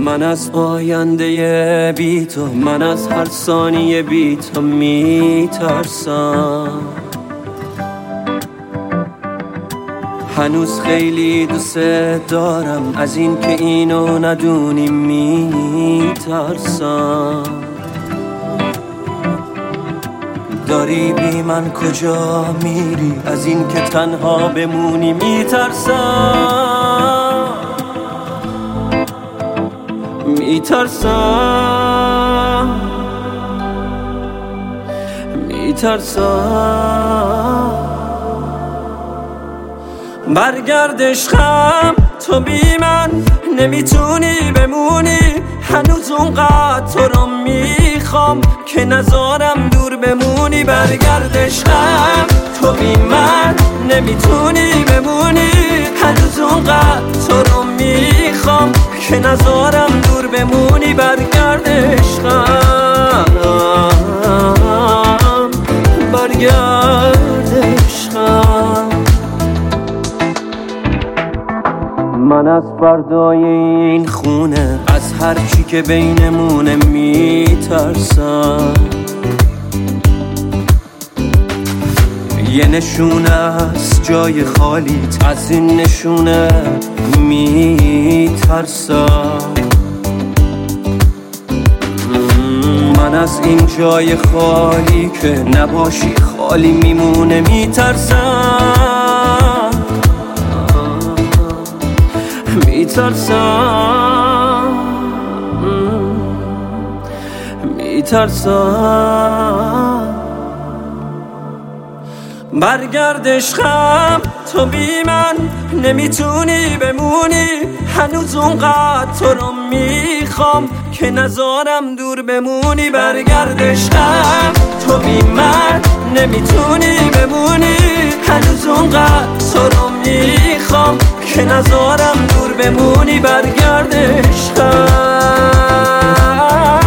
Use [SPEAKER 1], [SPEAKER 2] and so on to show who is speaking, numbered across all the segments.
[SPEAKER 1] من از آینده بی تو، من از هر ثانیه بی تو میترسم. هنوز خیلی دوست دارم، از این که اینو ندونی میترسم. داری بی من کجا میری، از این که تنها بمونی میترسم. میترسم برگرد عشقم، تو بی من نمیتونی بمونی. هنوز اونقدر تو رو میخوام که نذارم دور بمونی. برگرد عشقم، تو بی من نمیتونی بمونی. هنوز اونقدر تو رو میخوام که نذارم دور بمونی. برگرد عشقم، برگرد عشقم. من از فردای این خونه، از هر چی که بینمونه میترسم. یه نشونه از جای خالیت، از این نشونه میترسم. من از این جای خالی که نباشی خالی میمونه میترسم. میترسم برگرد عشقم، تو بی من نمیتونی بمونی. هنوز اونقدر تو رو میخوام که نذارم دور بمونی. برگرد عشقم، تو بی من نمیتونی بمونی. هنوز اونقدر تو رو میخوام که نذارم دور بمونی. برگرد عشقم،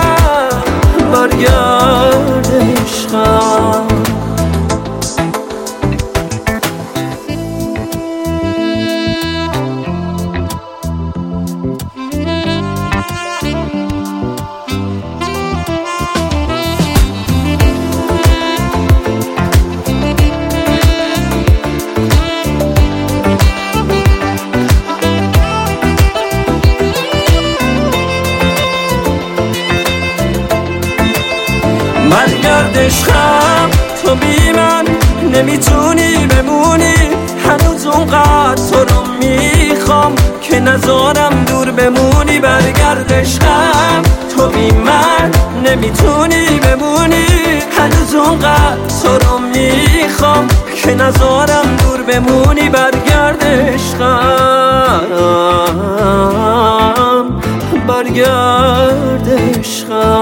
[SPEAKER 1] برگرد عشقم. برگرد عشقم، تو بی من نمیتونی بمونی. هنوز اونقدر تو رو میخوام که نذارم دور بمونی. برگرد عشقم، تو بی من نمیتونی بمونی. هنوز اونقدر تو رو میخوام که نذارم دور بمونی. برگرد عشقم، برگرد عشقم.